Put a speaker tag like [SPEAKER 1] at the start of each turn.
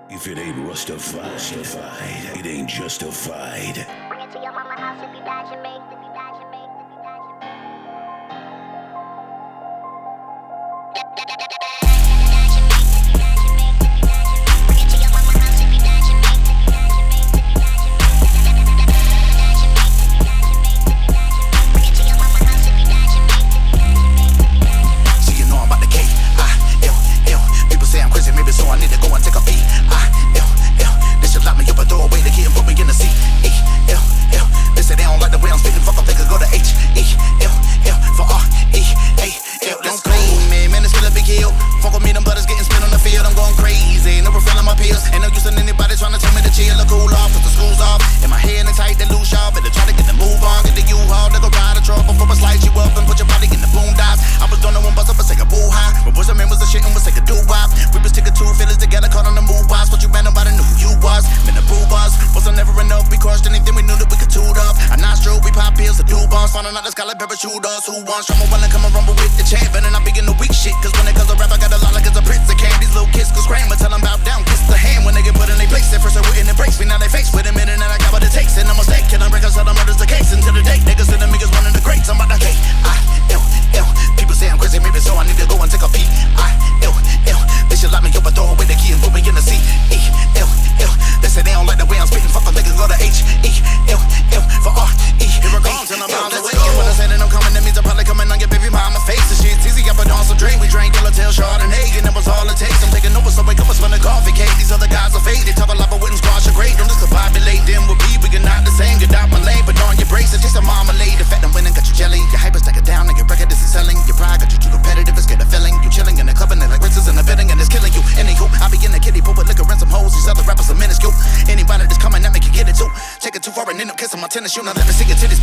[SPEAKER 1] If it ain't Rustified, it ain't justified.
[SPEAKER 2] Bring it to your mama house if you die, you make.
[SPEAKER 3] Shooters who want drama when I come and rumble with the champ. And I begin the weak shit, cause when it comes to rap, I got a lot like it's a prince. I can't these little kids go scram and tell them bow down, kiss the hand when they get put in their place. At first I wouldn't embrace me, now they face with a minute and I got what it takes. And I'm a stake, killing records till the murder's the case. Until the day, niggas and the niggas one of the greats. I'm about to K-I-L-L. People say I'm crazy, maybe so I need to go and take a P-I-L-L. They should lock me up and throw away the key and put me in the C-E-L-L. They say they don't like the way I'm spitting, fuck them, they can go to H-E-L-L for R-E. Here I go, till I'm bound to wait. When I say that I'm coming, that means I'm probably coming on your baby mama face. The shit's easy, I put on some drink. We drank Yellowtail, Chardonnay, and that was all it takes. I'm taking over, so wake up and spend a coffee cake. These other guys are fake, they talk a lot but wouldn't squash a grade. Don't just combobulate them with me, we can not the same. Get out my lane, but on your brace, it's just a marmalade. The fact I'm winning got you jelly, your hyper's take it down, and your record isn't selling. Your pride got you too competitive, it's get a feeling. You chilling in the club and they're like races in the betting, and it's killing you. Anywho, I be in the kiddie pool with liquor and some hoes. These other rappers are minuscule. Anybody that's coming at me can get it too. Take it too far and end up kissing my tennis shoe. Now let me see your titties.